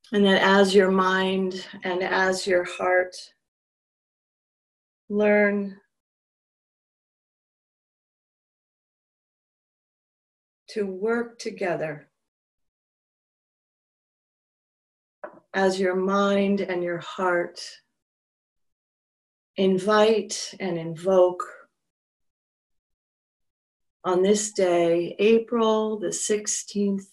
And that as your mind and as your heart learn to work together, as your mind and your heart invite and invoke on this day, April the 16th,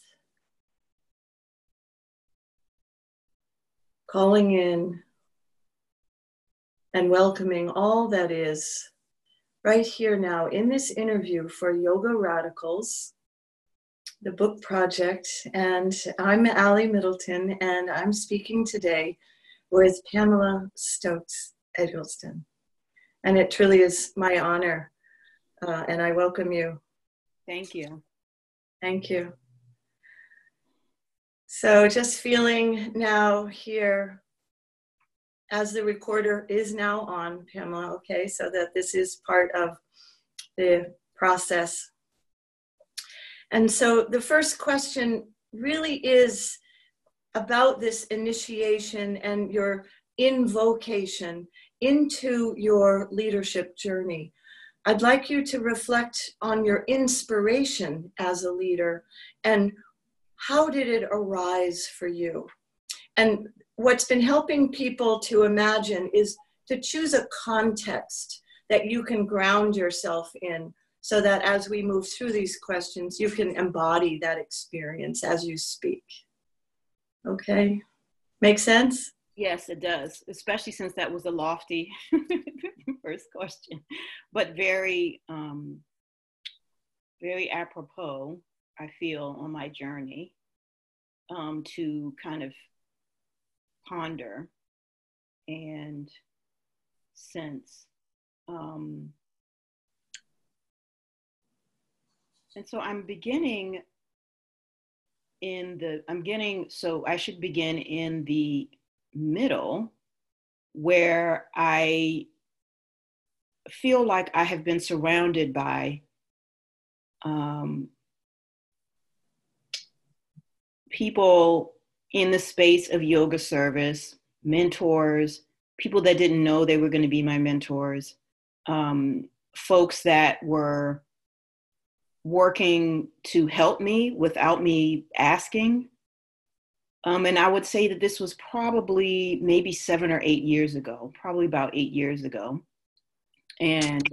calling in and welcoming all that is right here now in this interview for Yoga Radicals, the book project. And I'm Allie Middleton, and I'm speaking today with Pamela Stokes Eggleston. And it truly is my honor, and I welcome you. Thank you. Thank you. So just feeling now here, as the recorder is now on, Pamela, okay, so that this is part of the process. And so the first question really is about this initiation and your invocation into your leadership journey. I'd like you to reflect on your inspiration as a leader and how did it arise for you? And what's been helping people to imagine is to choose a context that you can ground yourself in so that as we move through these questions, you can embody that experience as you speak. Okay? Make sense? Yes, it does, especially since that was a lofty first question, but very, very apropos, I feel, on my journey to kind of ponder and sense. And so so I should begin in the middle, where I feel like I have been surrounded by people in the space of yoga service, mentors, people that didn't know they were going to be my mentors, folks that were working to help me without me asking. And I would say that this was probably maybe 7 or 8 years ago, probably about 8 years ago. And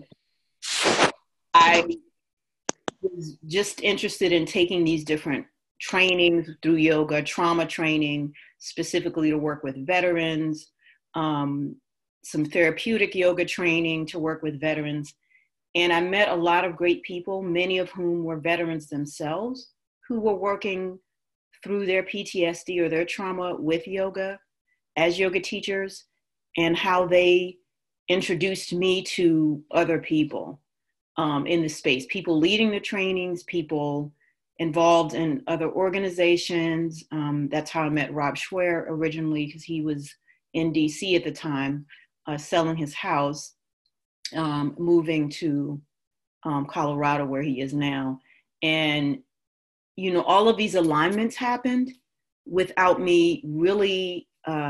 I was just interested in taking these different trainings through yoga, trauma training, specifically to work with veterans, some therapeutic yoga training to work with veterans. And I met a lot of great people, many of whom were veterans themselves, who were working through their PTSD or their trauma with yoga as yoga teachers, and how they introduced me to other people in the space, people leading the trainings, people involved in other organizations. That's how I met Rob Schwer originally, because he was in DC at the time, selling his house, moving to Colorado, where he is now. And, you know, all of these alignments happened without me really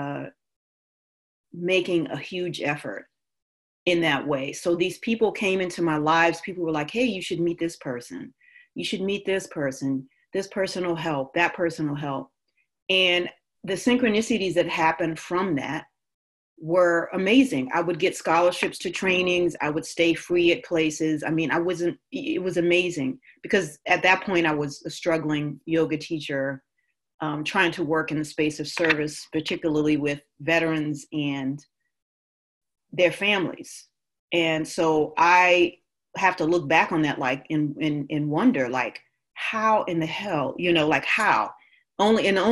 making a huge effort in that way. So these people came into my lives. People were like, hey, you should meet this person. You should meet this person. This person will help. That person will help. And the synchronicities that happened from that were amazing. I would get scholarships to trainings. I would stay free at places. I mean, it was amazing, because at that point I was a struggling yoga teacher, trying to work in the space of service, particularly with veterans and their families. And so I have to look back on that, like, and wonder, like, how in the hell, you know, like how the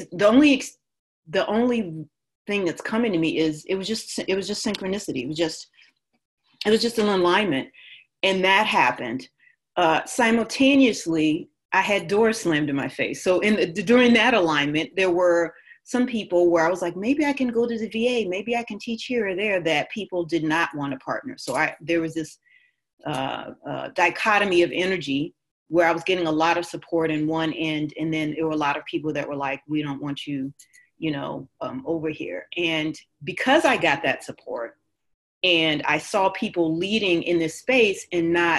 only thing that's coming to me is it was just synchronicity. It was just an alignment. And that happened. Simultaneously, I had doors slammed in my face. So during that alignment, there were some people where I was like, maybe I can go to the VA, maybe I can teach here or there, that people did not want to partner. So there was this dichotomy of energy where I was getting a lot of support in one end, and then there were a lot of people that were like, we don't want you over here. And because I got that support and I saw people leading in this space and not,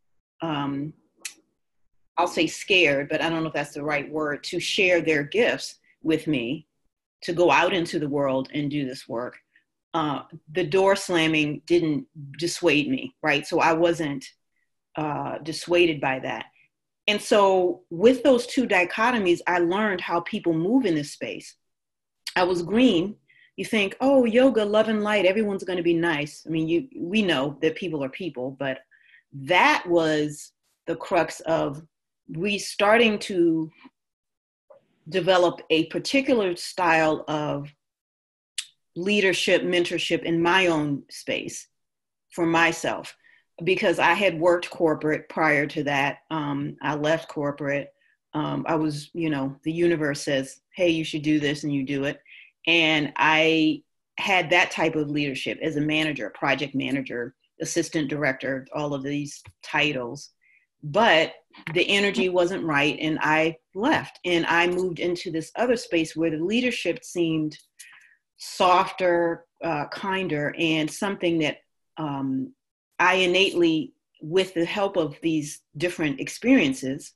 I'll say scared, but I don't know if that's the right word, to share their gifts with me, to go out into the world and do this work. The door slamming didn't dissuade me, right? So I wasn't dissuaded by that. And so with those two dichotomies, I learned how people move in this space. I was green. You think, oh, yoga, love and light, everyone's going to be nice. I mean, we know that people are people, but that was the crux of starting to develop a particular style of leadership, mentorship in my own space for myself, because I had worked corporate prior to that. I left corporate. I was, the universe says, hey, you should do this, and you do it. And I had that type of leadership as a manager, project manager, assistant director, all of these titles. But the energy wasn't right, and I left. And I moved into this other space where the leadership seemed softer, kinder, and something that I innately, with the help of these different experiences,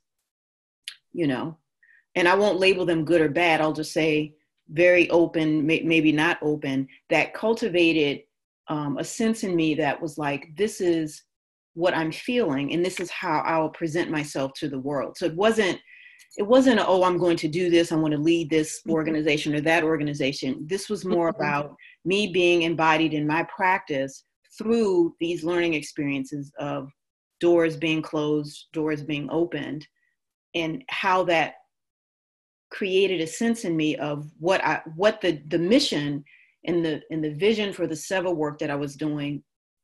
and I won't label them good or bad, I'll just say very open, maybe not open, that cultivated a sense in me that was like, this is what I'm feeling, and this is how I'll present myself to the world. So it wasn't, oh, I'm going to do this, I want to lead this organization or that organization. This was more about me being embodied in my practice through these learning experiences of doors being closed, doors being opened, and how that created a sense in me of what the mission and the vision for the Seva work that I was doing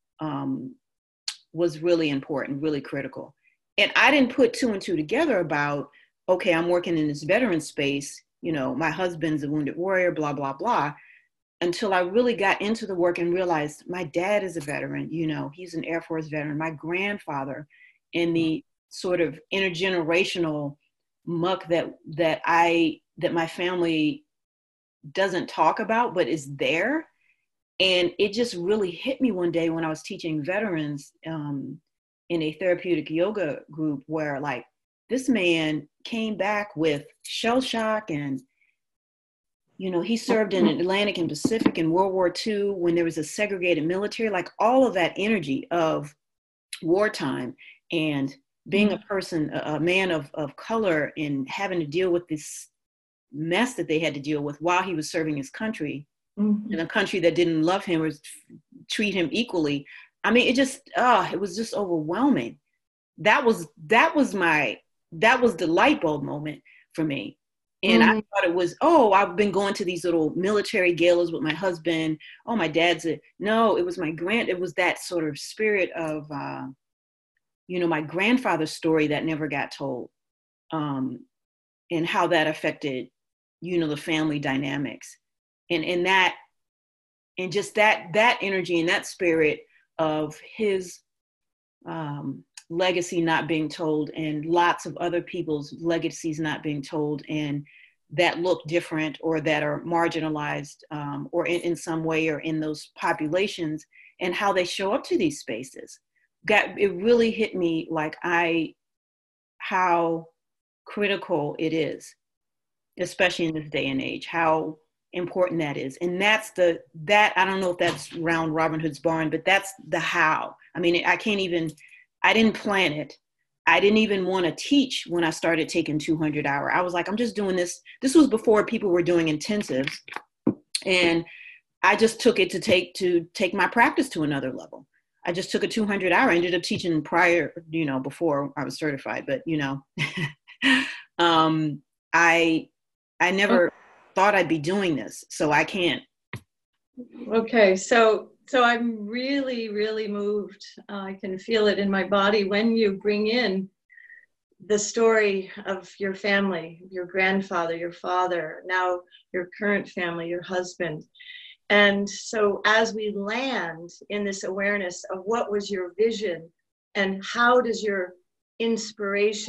was really important, really critical. And I didn't put two and two together about, okay, I'm working in this veteran space, my husband's a wounded warrior, blah, blah, blah, until I really got into the work and realized my dad is a veteran, he's an Air Force veteran, my grandfather, and the sort of intergenerational muck that my family doesn't talk about, but is there. And it just really hit me one day when I was teaching veterans in a therapeutic yoga group, where like this man came back with shell shock, and he served in Atlantic and Pacific in World War II when there was a segregated military, like all of that energy of wartime and being a person, a man of color, and having to deal with this mess that they had to deal with while he was serving his country in a country that didn't love him or treat him equally. I mean, it was just overwhelming. That was the light bulb moment for me. And I thought it was, oh, I've been going to these little military galas with my husband. Oh, my dad's no, it was it was that sort of spirit of, my grandfather's story that never got told, and how that affected, the family dynamics, and just that energy and that spirit of his legacy not being told, and lots of other people's legacies not being told, and that look different or that are marginalized, or in some way, or in those populations, and how they show up to these spaces. It really hit me like how critical it is, especially in this day and age, how important that is. And I don't know if that's round Robin Hood's barn, but that's the how. I mean, I didn't plan it. I didn't even want to teach when I started taking 200-hour. I was like, I'm just doing this. This was before people were doing intensives. And I just took it to take my practice to another level. I just took a 200-hour. I ended up teaching prior, before I was certified, but, I never thought I'd be doing this, so I can't. Okay, so I'm really, really moved. I can feel it in my body when you bring in the story of your family, your grandfather, your father, now your current family, your husband. And so as we land in this awareness of what was your vision and how does your inspiration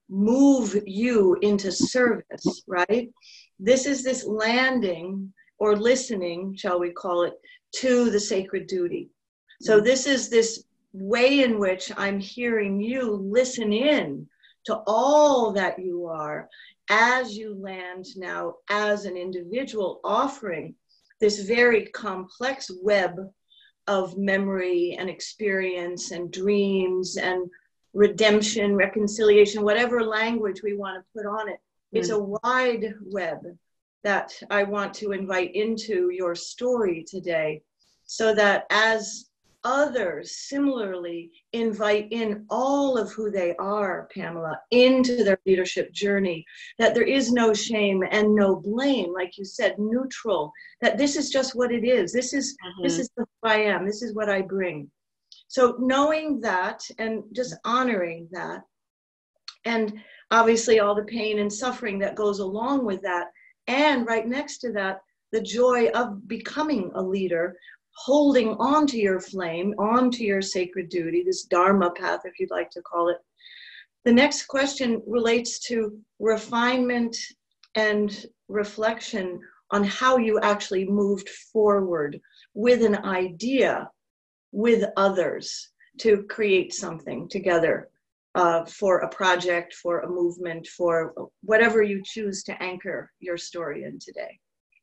move you into service, right? This is this landing or listening, shall we call it, to the sacred duty. So this is this way in which I'm hearing you listen in to all that you are as you land now as an individual, offering this very complex web of memory and experience and dreams and redemption, reconciliation, whatever language we want to put on it. It's a wide web that I want to invite into your story today, so that as others similarly invite in all of who they are, Pamela, into their leadership journey, that there is no shame and no blame, like you said, neutral, that this is just what it is. This is who I am. This is what I bring. So knowing that and just honoring that, and obviously all the pain and suffering that goes along with that, and right next to that, the joy of becoming a leader, holding on to your flame, on to your sacred duty, this Dharma path, if you'd like to call it. The next question relates to refinement and reflection on how you actually moved forward with an idea with others to create something together, for a project, for a movement, for whatever you choose to anchor your story in today.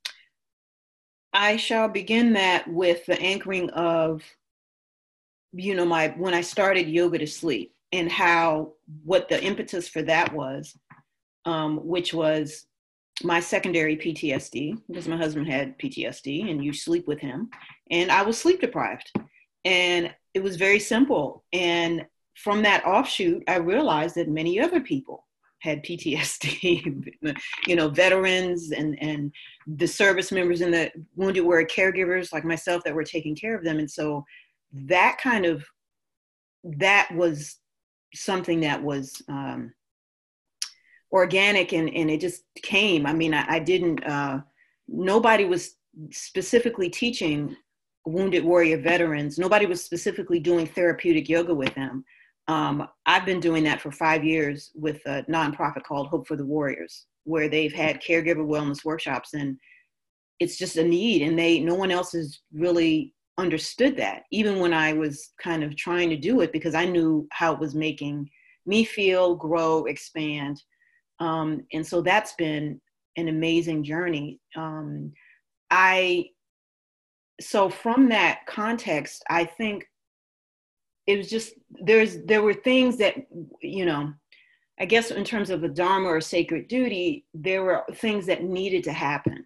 I shall begin that with the anchoring of, when I started Yoga to Sleep, and what the impetus for that was, which was my secondary PTSD, because my husband had PTSD and you sleep with him, and I was sleep deprived. And it was very simple. And from that offshoot, I realized that many other people had PTSD, veterans and the service members and the wounded warrior caregivers like myself that were taking care of them. And so that was something that was organic, and it just came. I mean, I didn't, nobody was specifically teaching wounded warrior veterans. Nobody was specifically doing therapeutic yoga with them. I've been doing that for 5 years with a nonprofit called Hope for the Warriors, where they've had caregiver wellness workshops, and it's just a need, and no one else has really understood that, even when I was kind of trying to do it, because I knew how it was making me feel, grow, expand. And so that's been an amazing journey. So from that context, I think it was just, there were things that, I guess in terms of a Dharma or sacred duty, there were things that needed to happen.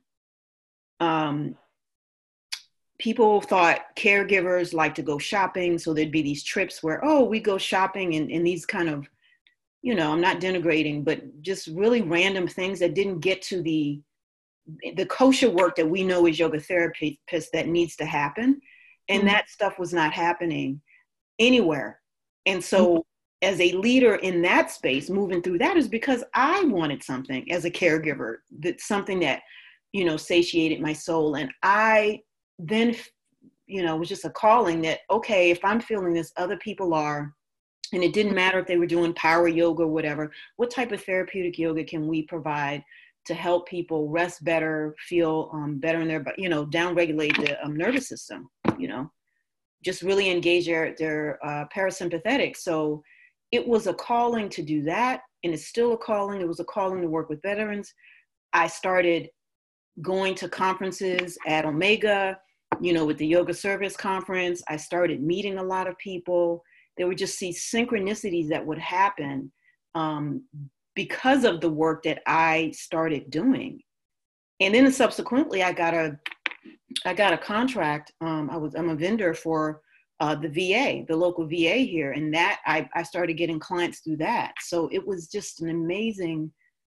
People thought caregivers like to go shopping. So there'd be these trips where, we go shopping, and these kind of, I'm not denigrating, but just really random things that didn't get to the kosher work that we know as yoga therapists that needs to happen. And that stuff was not happening anywhere. And so as a leader in that space, moving through that is because I wanted something as a caregiver, something that, satiated my soul. And I then, it was just a calling that, okay, if I'm feeling this, other people are, and it didn't matter if they were doing power yoga or whatever, what type of therapeutic yoga can we provide to help people rest better, feel better in their, down-regulate the nervous system, just really engage their parasympathetic. So it was a calling to do that, and it's still a calling. It was a calling to work with veterans. I started going to conferences at Omega, with the Yoga Service Conference. I started meeting a lot of people. There were just these synchronicities that would happen because of the work that I started doing. And then subsequently, I got a contract. I'm a vendor for the VA, the local VA here, and that I started getting clients through that. So it was just an amazing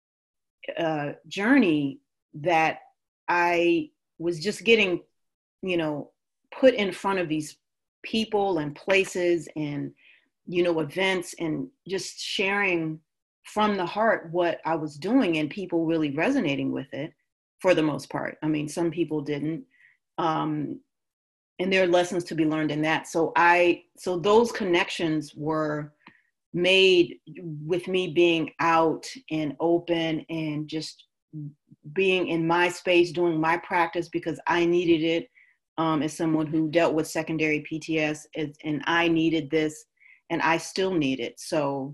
journey that I was just getting, put in front of these people and places and, events, and just sharing from the heart what I was doing, and people really resonating with it for the most part. I mean, some people didn't. And there are lessons to be learned in that. So those connections were made with me being out and open and just being in my space, doing my practice because I needed it, as someone who dealt with secondary PTS, and I needed this and I still need it. So,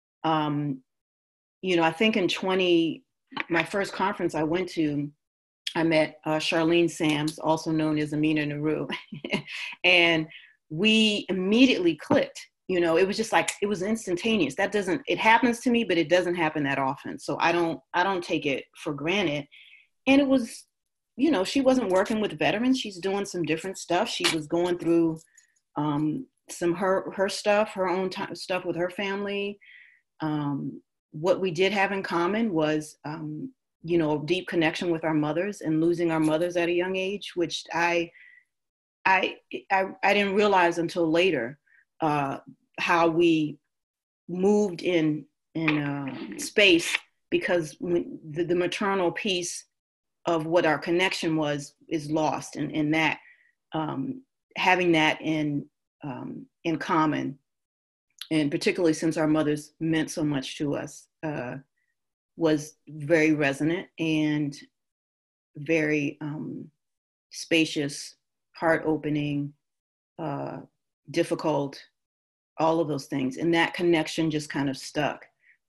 I think my first conference I went to, I met Charlene Sams, also known as Amina Naru, and we immediately clicked. It was just like, it was instantaneous. It happens to me, but it doesn't happen that often. So I don't take it for granted. And it was, she wasn't working with veterans. She's doing some different stuff. She was going through some her stuff, her own stuff with her family. What we did have in common was, a deep connection with our mothers and losing our mothers at a young age, which I didn't realize until later. How we moved in space, because the maternal piece of what our connection is lost, and that having that in common, and particularly since our mothers meant so much to us, was very resonant and very spacious, heart-opening, difficult, all of those things. And that connection just kind of stuck.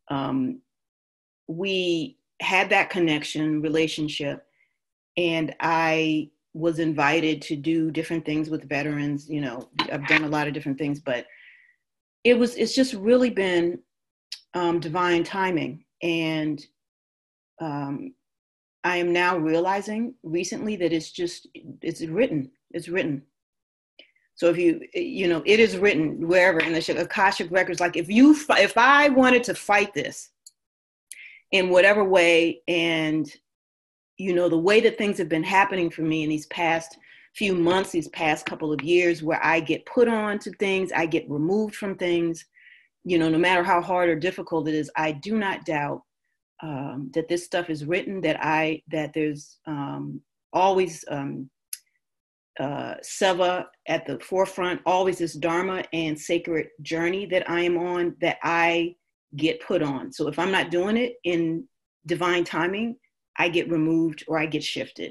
We had that relationship, and I was invited to do different things with veterans. I've done a lot of different things, but it's just really been divine timing. And I am now realizing recently that it's written. So if it is written wherever in the Akashic records, like if I wanted to fight this in whatever way, and the way that things have been happening for me in these past few months, these past couple of years, where I get put on to things, I get removed from things, no matter how hard or difficult it is, I do not doubt that this stuff is written, that there's always Seva at the forefront, always this Dharma and sacred journey that I am on, that I get put on. So if I'm not doing it in divine timing, I get removed or I get shifted.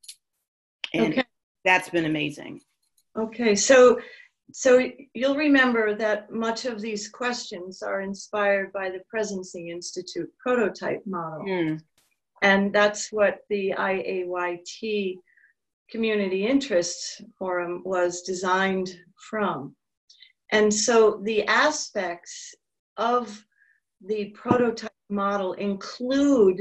And That's been amazing. Okay, so you'll remember that much of these questions are inspired by the Presencing Institute prototype model. And that's what the IAYT Community Interest Forum was designed from. And so the aspects of the prototype model include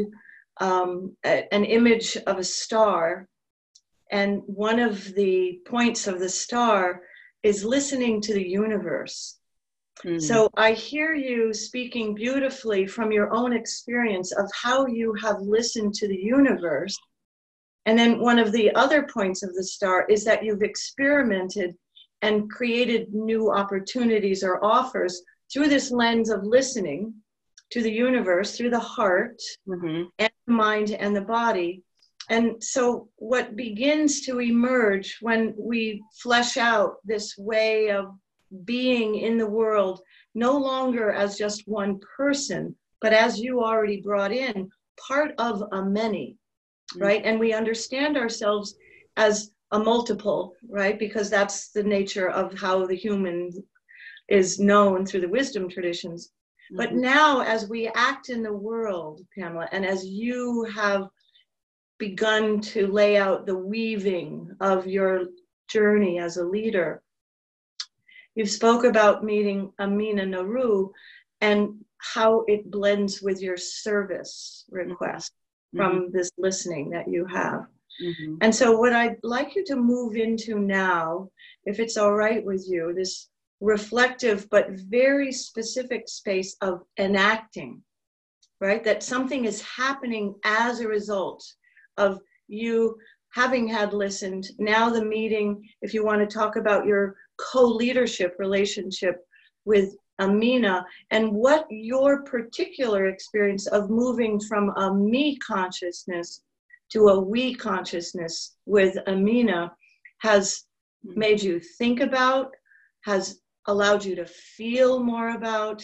an image of a star. And one of the points of the star is listening to the universe. So I hear you speaking beautifully from your own experience of how you have listened to the universe. And then one of the other points of the star is that you've experimented and created new opportunities or offers through this lens of listening to the universe, through the heart and the mind and the body. And so what begins to emerge when we flesh out this way of being in the world, no longer as just one person, but as you already brought in, part of a many, right? And we understand ourselves as a multiple, right? Because that's the nature of how the human is known through the wisdom traditions. But now as we act in the world, Pamela, and as you have begun to lay out the weaving of your journey as a leader, you spoke about meeting Amina Naru and how it blends with your service request from this listening that you have. And so what I'd like you to move into now, if it's all right with you, this reflective but very specific space of enacting, right? That something is happening as a result of you having had listened. Now the meeting, if you want to talk about your co-leadership relationship with Amina and what your particular experience of moving from a me consciousness to a we consciousness with Amina has made you think about, has allowed you to feel more about,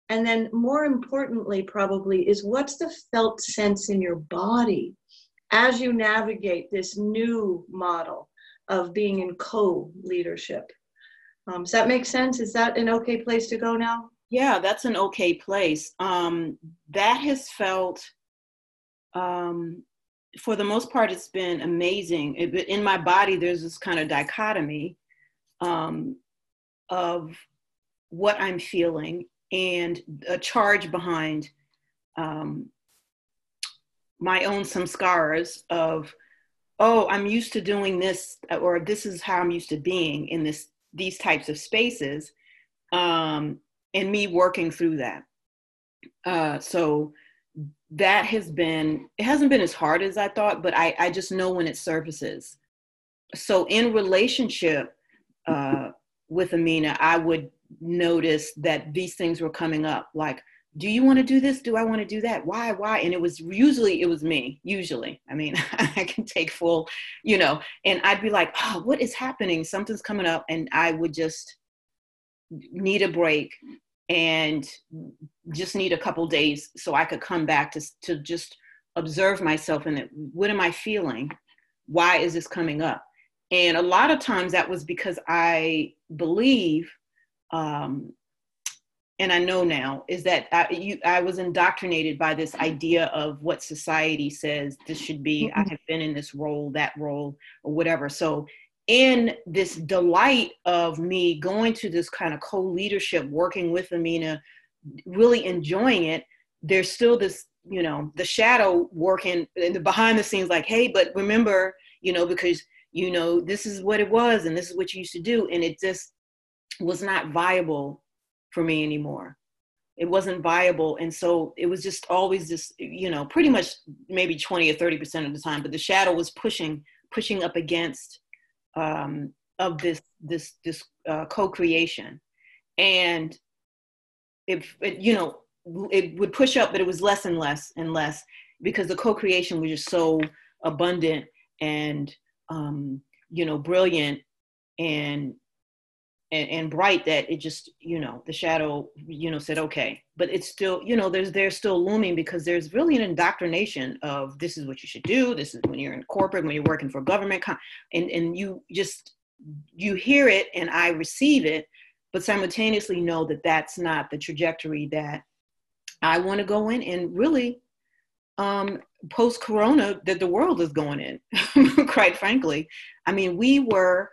And then more importantly, probably, is what's the felt sense in your body as you navigate this new model of being in co-leadership? Does that make sense? Is that an okay place to go now? Yeah, that's an okay place. That has felt, for the most part, it's been amazing. In my body, there's this kind of dichotomy of what I'm feeling and a charge behind my own samskaras of, oh, I'm used to doing this, or this is how I'm used to being in these types of spaces, and me working through that. So that it hasn't been as hard as I thought, but I just know when it surfaces. So in relationship with Amina, I would notice that these things were coming up, like, do you want to do this? Do I want to do that? Why? And it was me, usually. I mean, I can take full, and I'd be like, oh, what is happening? Something's coming up. And I would just need a break and just need a couple days so I could come back to just observe myself and what am I feeling? Why is this coming up? And a lot of times that was because I believe, and I know now, is that I was indoctrinated by this idea of what society says this should be. I have been in this role, that role, or whatever. So in this delight of me going to this kind of co-leadership, working with Amina, really enjoying it, there's still this, the shadow working in the behind the scenes, like, hey, but remember, because, this is what it was and this is what you used to do. And it just was not viable for me anymore. It wasn't viable. And so it was just always this, pretty much maybe 20 or 30% of the time, but the shadow was pushing up against of this co-creation. And it would push up, but it was less and less and less because the co-creation was just so abundant and, brilliant and bright that it just, the shadow, said, okay, but it's still, they're still looming because there's really an indoctrination of this is what you should do. This is when you're in corporate, when you're working for government, and you hear it and I receive it, but simultaneously know that that's not the trajectory that I want to go in and really post-corona that the world is going in, quite frankly. I mean, we were,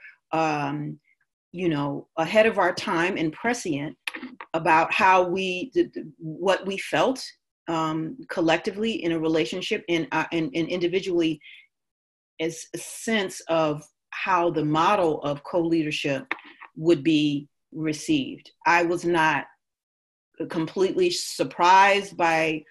ahead of our time and prescient about how what we felt collectively in a relationship and individually as a sense of how the model of co-leadership would be received. I was not completely surprised by,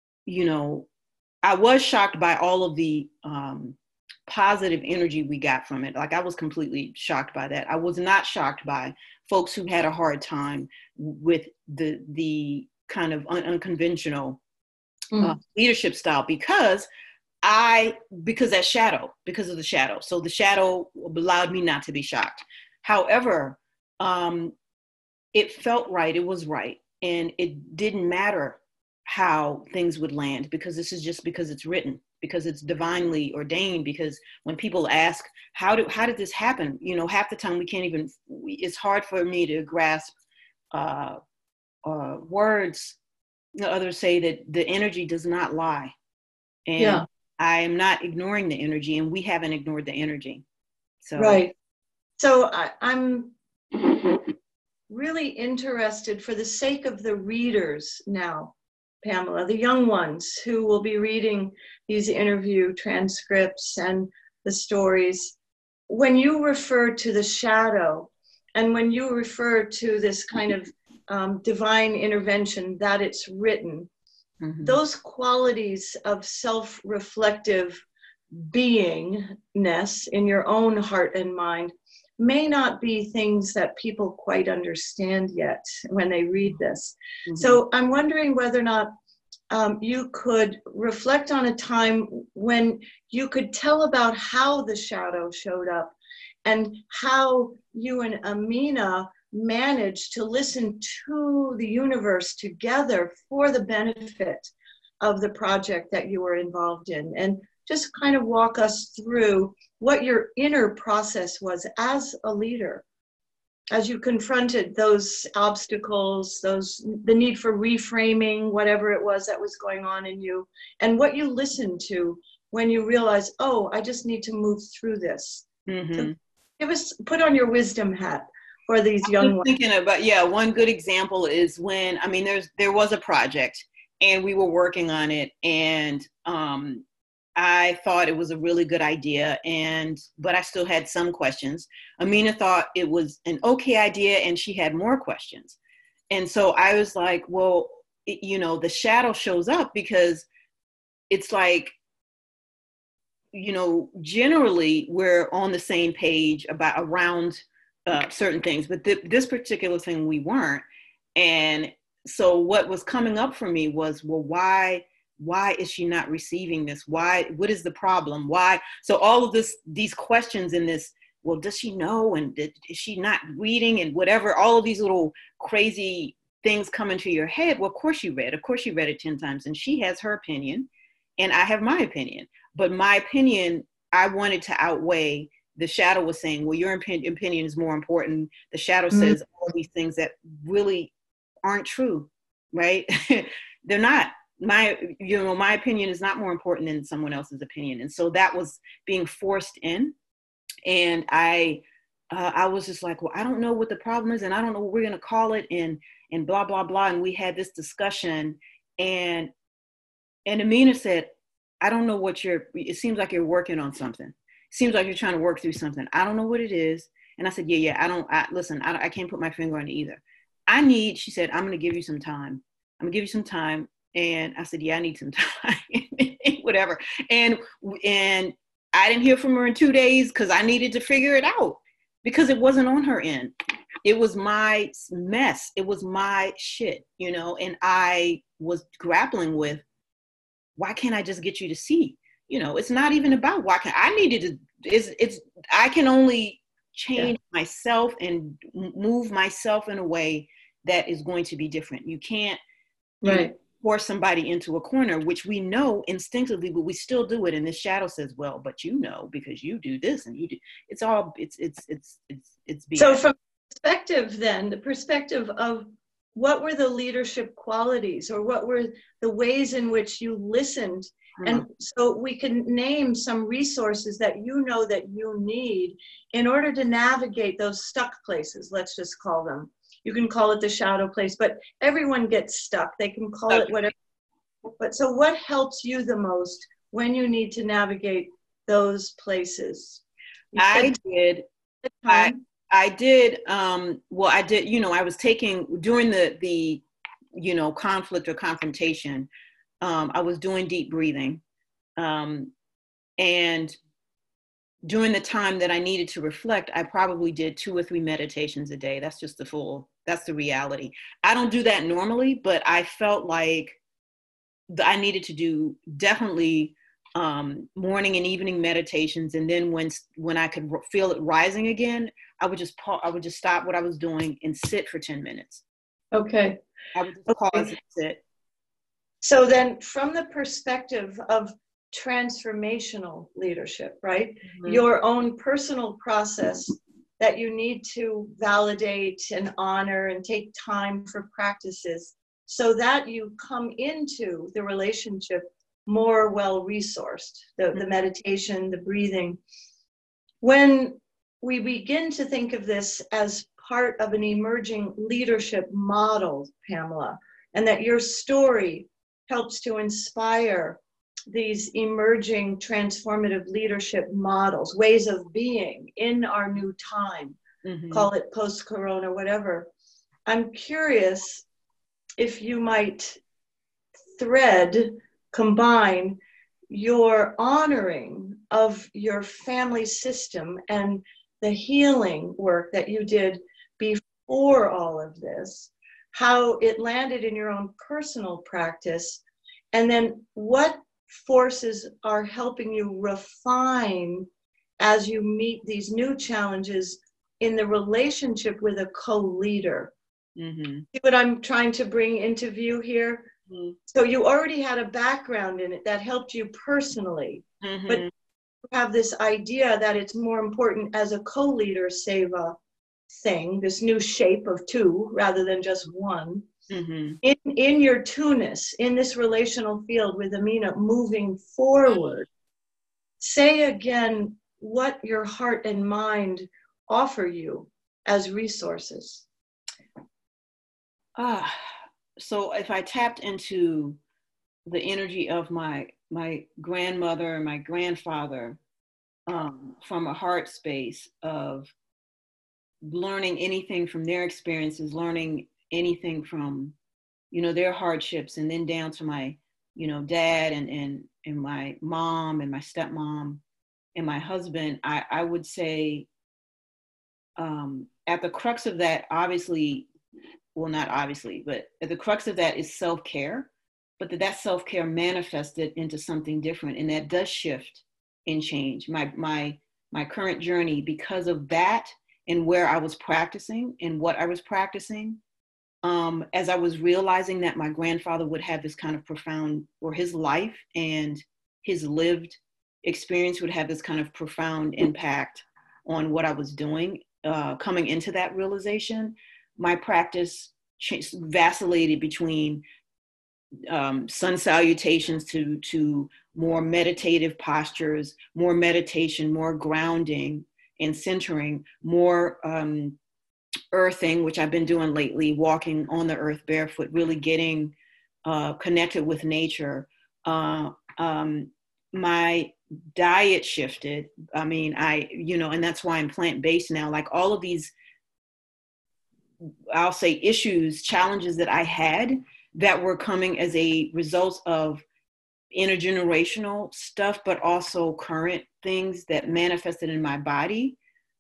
I was shocked by all of the positive energy we got from it. Like I was completely shocked by that. I was not shocked by folks who had a hard time with the kind of unconventional leadership style because of the shadow. So the shadow allowed me not to be shocked. However, it felt right. It was right. And it didn't matter how things would land because this is just because it's written, because it's divinely ordained, because when people ask, how did this happen? Half the time we can't even, it's hard for me to grasp words. Others say that the energy does not lie. And yeah. I am not ignoring the energy and we haven't ignored the energy. So. Right. So I'm really interested for the sake of the readers now, Pamela, the young ones who will be reading these interview transcripts and the stories. When you refer to the shadow and when you refer to this kind of divine intervention that it's written, those qualities of self-reflective beingness in your own heart and mind may not be things that people quite understand yet when they read this. So I'm wondering whether or not you could reflect on a time when you could tell about how the shadow showed up and how you and Amina manage to listen to the universe together for the benefit of the project that you were involved in? And just kind of walk us through what your inner process was as a leader, as you confronted those obstacles, the need for reframing, whatever it was that was going on in you, and what you listened to when you realized, oh, I just need to move through this. So put on your wisdom hat for these young ones. Thinking about, yeah, one good example is when, I mean, there was a project and we were working on it, and I thought it was a really good idea, but I still had some questions. Amina thought it was an okay idea, and she had more questions. And so I was like, well, the shadow shows up because it's like, generally we're on the same page around certain things, but this particular thing we weren't. And so what was coming up for me was, well, why is she not receiving this? What is the problem? Why? So all of these questions in this, well, does she know? And is she not reading? And whatever, all of these little crazy things come into your head. Well, of course you read it 10 times, and she has her opinion and I have my opinion, but my opinion, I wanted to outweigh. The shadow was saying, well, your opinion is more important. The shadow says all these things that really aren't true, right? They're not. My opinion is not more important than someone else's opinion. And so that was being forced in. And I was just like, well, I don't know what the problem is, and I don't know what we're going to call it, and blah, blah, blah. And we had this discussion, and Amina said, I don't know it seems like you're working on something. It seems like you're trying to work through something. I don't know what it is. And I said, listen, I can't put my finger on it either. She said, I'm going to give you some time. I'm going to give you some time. And I said, yeah, I need some time, whatever. And I didn't hear from her in 2 days because I needed to figure it out, because it wasn't on her end. It was my mess. It was my shit, and I was grappling with, why can't I just get you to see? It's not even about I can only change myself and move myself in a way that is going to be different. You can't force somebody into a corner, which we know instinctively, but we still do it. And the shadow says, well, but because you do this and you do, it's BS. So from the perspective of what were the leadership qualities, or what were the ways in which you listened? And so we can name some resources that that you need in order to navigate those stuck places, let's just call them. You can call it the shadow place, but everyone gets stuck. They can call it whatever. But so what helps you the most when you need to navigate those places? I did. I was taking, during the conflict or confrontation, I was doing deep breathing. And during the time that I needed to reflect, I probably did 2 or 3 meditations a day. That's the reality. I don't do that normally, but I felt like I needed to do definitely morning and evening meditations. And then when I could feel it rising again, I would just stop what I was doing and sit for 10 minutes. Okay. I would just pause and sit. So then from the perspective of transformational leadership, right? Mm-hmm. Your own personal process that you need to validate and honor and take time for practices so that you come into the relationship more well-resourced, the meditation, the breathing. When we begin to think of this as part of an emerging leadership model, Pamela, and that your story helps to inspire these emerging transformative leadership models, ways of being in our new time, call it post-corona, whatever. I'm curious if you might combine your honoring of your family system and the healing work that you did before all of this, how it landed in your own personal practice, and then what forces are helping you refine as you meet these new challenges in the relationship with a co-leader. Mm-hmm. See what I'm trying to bring into view here? Mm-hmm. So you already had a background in it that helped you personally, Mm-hmm. but you have this idea that it's more important as a co-leader, Seva thing, this new shape of two rather than just one. Mm-hmm. In your two-ness, in this relational field with Amina moving forward, say again what your heart and mind offer you as resources. So if I tapped into the energy of my grandmother and my grandfather, from a heart space of learning anything from their experiences, learning anything from, their hardships, and then down to my, dad and my mom and my stepmom and my husband, I would say, at the crux of that, obviously, well, not obviously, but at the crux of that is self-care, but that self-care manifested into something different, and that does shift and change. My current journey, because of that and where I was practicing and what I was practicing, as I was realizing that my grandfather would have this kind of profound, or his life and his lived experience would have this kind of profound impact on what I was doing, coming into that realization, my practice vacillated between sun salutations to more meditative postures, more meditation, more grounding and centering, more earthing, which I've been doing lately, walking on the earth barefoot, really getting connected with nature. My diet shifted. I mean, and that's why I'm plant-based now. Like all of these, I'll say issues, challenges that I had that were coming as a result of intergenerational stuff, but also current things that manifested in my body,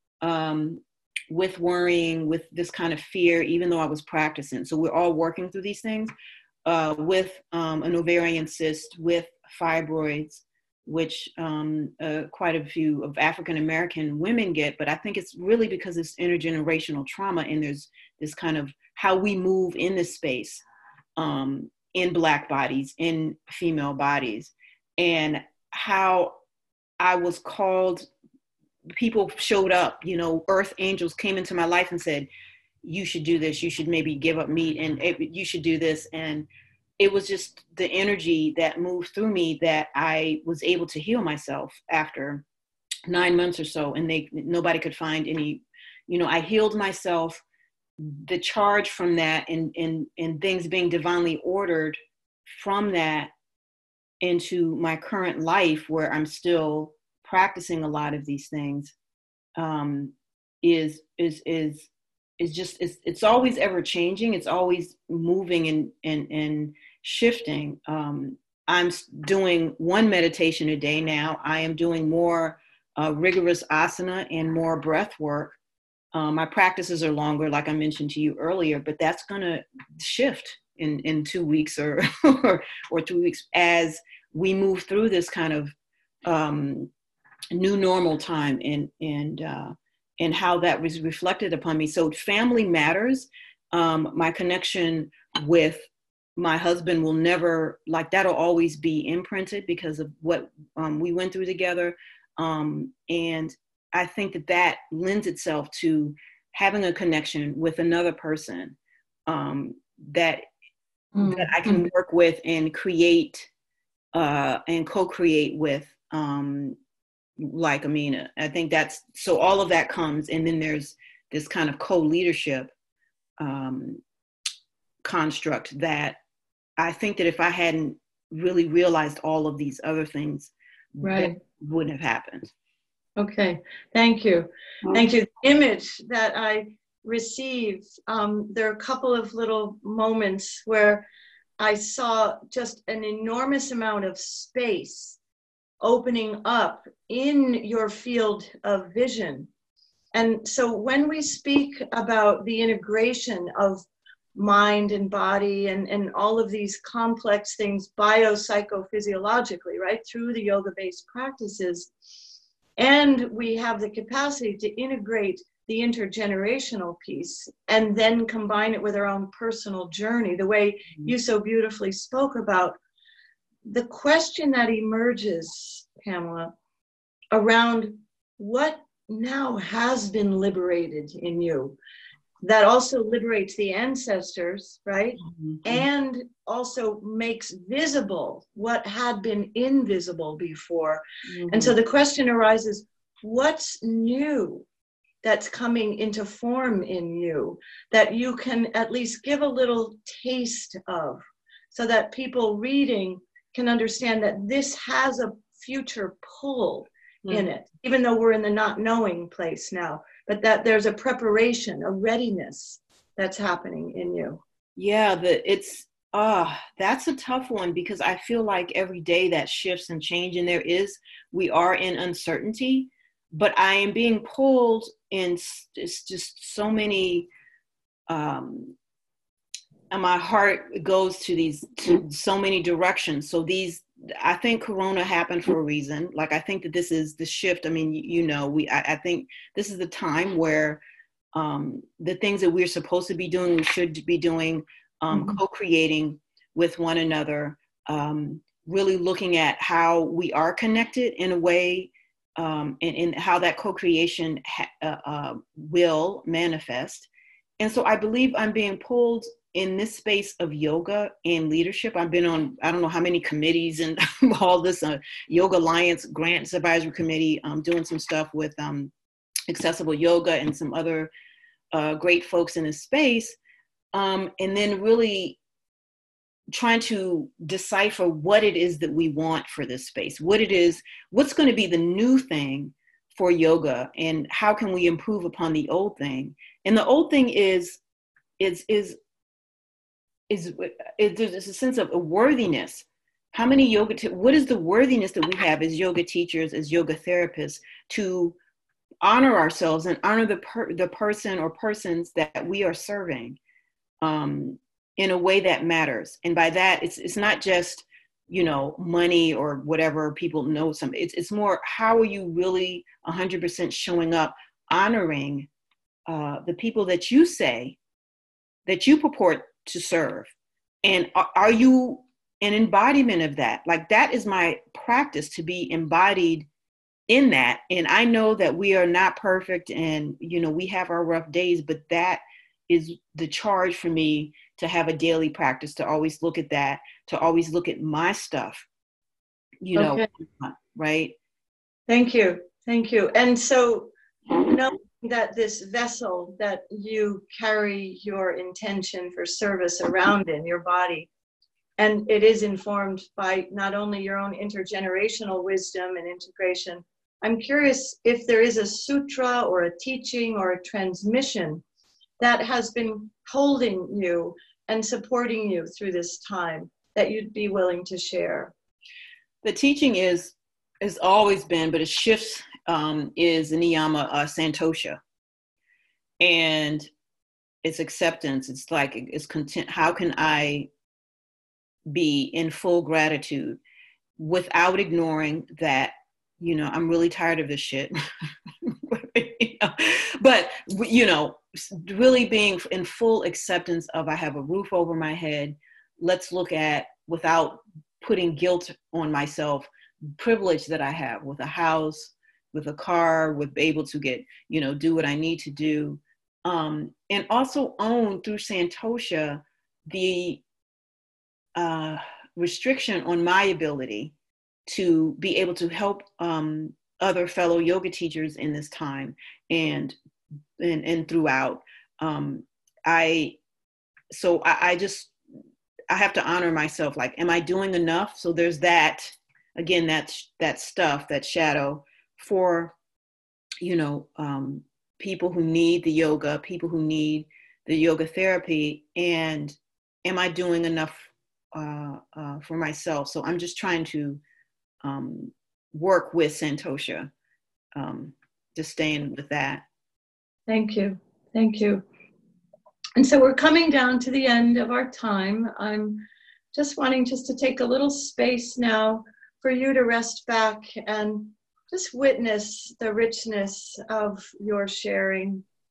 with worrying, with this kind of fear, even though I was practicing. So we're all working through these things, with an ovarian cyst, with fibroids, which quite a few of African-American women get, but I think it's really because it's intergenerational trauma, and there's this kind of how we move in this space, in Black bodies, in female bodies, and how I was called, people showed up, earth angels came into my life and said, you should do this, you should maybe give up meat, and you should do this. And it was just the energy that moved through me that I was able to heal myself after 9 months or so. And nobody could find any, I healed myself. The charge from that and things being divinely ordered from that into my current life, where I'm still practicing a lot of these things, is just, it's always ever changing. It's always moving and shifting. I'm doing one meditation a day now. I am doing more rigorous asana and more breath work. My practices are longer, like I mentioned to you earlier, but that's going to shift in 2 weeks or 2 weeks as we move through this kind of new normal time, and how that was reflected upon me. So family matters. My connection with my husband will never, like, that'll always be imprinted because of what we went through together. And I think that lends itself to having a connection with another person, that I can work with and create and co-create with, like Amina. I think that's, so all of that comes, and then there's this kind of co-leadership construct that I think that if I hadn't really realized all of these other things, right, that wouldn't have happened. Okay, thank you. Thank you. The image that I received, there are a couple of little moments where I saw just an enormous amount of space opening up in your field of vision. And so when we speak about the integration of mind and body and all of these complex things biopsychophysiologically, right, through the yoga-based practices, and we have the capacity to integrate the intergenerational piece and then combine it with our own personal journey, the way you so beautifully spoke about, the question that emerges, Pamela, around what now has been liberated in you, that also liberates the ancestors, right? Mm-hmm. And also makes visible what had been invisible before. Mm-hmm. And so the question arises, what's new that's coming into form in you that you can at least give a little taste of, so that people reading can understand that this has a future pull in it, even though we're in the not knowing place now, but that there's a preparation, a readiness that's happening in you. Yeah, that's a tough one, because I feel like every day that shifts and change, and we are in uncertainty, but I am being pulled in just so many, and my heart goes to so many directions. So I think Corona happened for a reason. Like, I think that this is the shift. I mean, I think this is the time where the things that we're supposed to be doing, we should be doing, co-creating with one another, really looking at how we are connected in a way, and how that co-creation will manifest. And so I believe I'm being pulled in this space of yoga and leadership. I've been on, I don't know how many committees and all this, Yoga Alliance Grants Advisory Committee, doing some stuff with Accessible Yoga and some other great folks in this space. And then really trying to decipher what it is that we want for this space, what's going to be the new thing for yoga, and how can we improve upon the old thing. And the old thing is there's a sense of a worthiness. How many what is the worthiness that we have as yoga teachers, as yoga therapists, to honor ourselves and honor the person or persons that we are serving, in a way that matters. And by that, it's not just, money or whatever people know. It's more, how are you really 100% showing up, honoring the people that you say that you purport to serve, and are you an embodiment of that? Like, that is my practice, to be embodied in that. And I know that we are not perfect, and we have our rough days, but that is the charge for me, to have a daily practice, to always look at that, to always look at my stuff, okay. Right? Thank you. And so, knowing that this vessel that you carry your intention for service around in your body, and it is informed by not only your own intergenerational wisdom and integration, I'm curious if there is a sutra or a teaching or a transmission that has been holding you and supporting you through this time that you'd be willing to share. The teaching has always been, but it shifts, is Niyama Santosha. And it's acceptance. It's like, it's content. How can I be in full gratitude without ignoring that, I'm really tired of this shit. But, really being in full acceptance of, I have a roof over my head. Let's look at, without putting guilt on myself, privilege that I have with a house, with a car, with able to get, do what I need to do. And also own through Santosha the restriction on my ability to be able to help other fellow yoga teachers in this time and throughout. I have to honor myself. Like, am I doing enough? So there's that, again, that stuff, that shadow for, people who need the yoga, people who need the yoga therapy. And am I doing enough for myself? So I'm just trying to work with Santosha, just staying with that. Thank you. And so we're coming down to the end of our time. I'm just wanting to take a little space now for you to rest back and just witness the richness of your sharing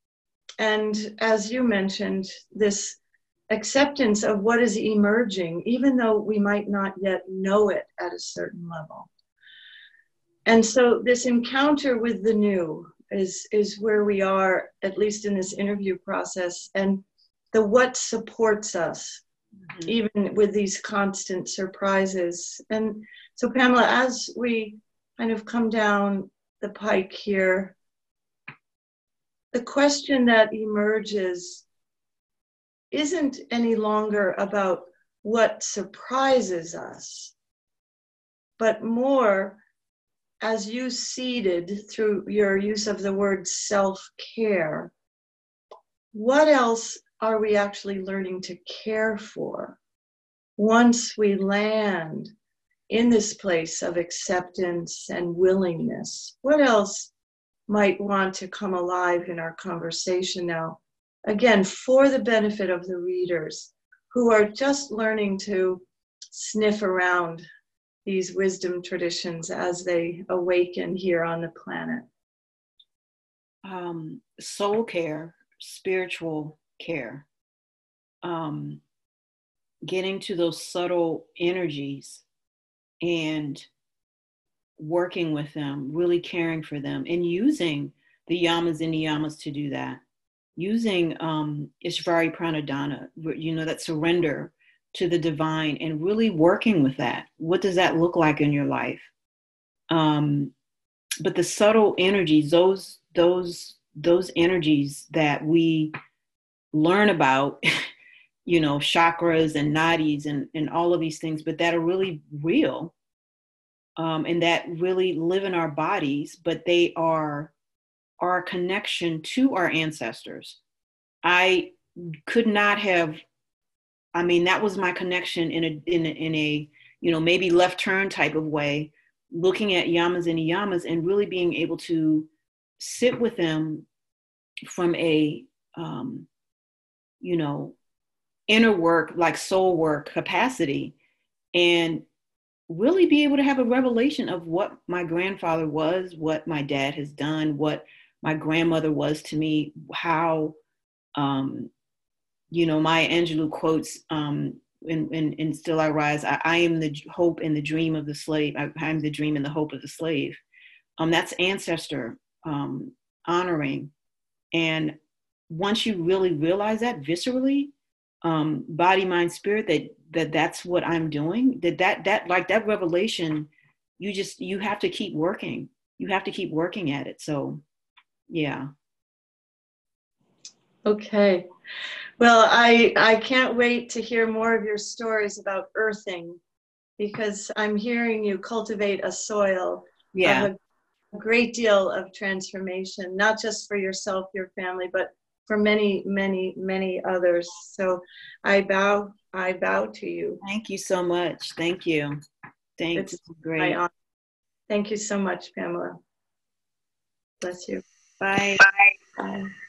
And as you mentioned, this acceptance of what is emerging, even though we might not yet know it at a certain level. And so this encounter with the new is where we are, at least in this interview process, and the what supports us, even with these constant surprises. And so, Pamela, as we kind of come down the pike here, the question that emerges isn't any longer about what surprises us, but more, as you seeded through your use of the word self-care, what else are we actually learning to care for once we land in this place of acceptance and willingness? What else might want to come alive in our conversation now? Again, for the benefit of the readers who are just learning to sniff around these wisdom traditions as they awaken here on the planet. Soul care, spiritual care, getting to those subtle energies and working with them, really caring for them, and using the yamas and niyamas to do that. Using Ishvari Pranadhana, that surrender to the divine, and really working with that. What does that look like in your life? But the subtle energies, those energies that we learn about, chakras and nadis and all of these things, but that are really real, and that really live in our bodies, but they are our connection to our ancestors. I could not have, that was my connection in a maybe left turn type of way, looking at yamas and niyamas and really being able to sit with them from a, inner work, like soul work capacity, and really be able to have a revelation of what my grandfather was, what my dad has done, what my grandmother was to me, how, Maya Angelou quotes in Still I Rise, I am the hope and the dream of the slave. I am the dream and the hope of the slave. That's ancestor honoring. And once you really realize that viscerally, body, mind, spirit, that's what I'm doing, that revelation, you have to keep working. You have to keep working at it. So, yeah. Okay. Well, I can't wait to hear more of your stories about earthing, because I'm hearing you cultivate a soil of a great deal of transformation, not just for yourself, your family, but for many, many, many others. So I bow to you. Thank you so much. Thank you. Thanks. It's great. Thank you so much, Pamela. Bless you. Bye. Bye.